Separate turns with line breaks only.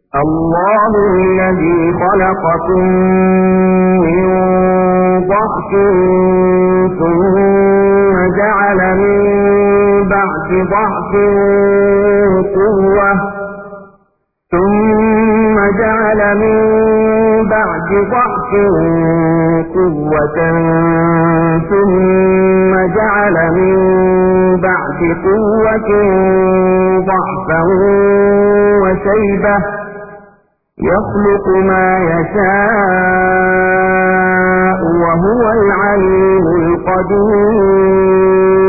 الله الذي خلقكم من ضعف ثم جعل من بعد ضعف قوة ثم جعل من بعد ضعف قوة ثم جعل من بعد قوة ضعفا وشيبة يخلق ما يشاء وهو العليم القدير